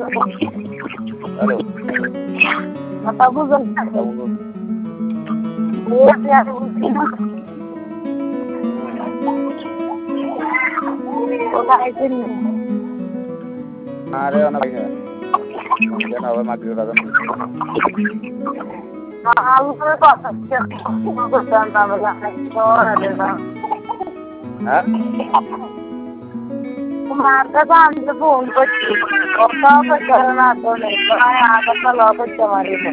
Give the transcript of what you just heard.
Halo. Matabuzo. Ya Kota ini. Ada anak ini. Jangan awal mati kata. Aku kok aku tentang ada. Hah? Marta kan phone पर और तो करना तो नहीं तो आया तो लोग चमारी में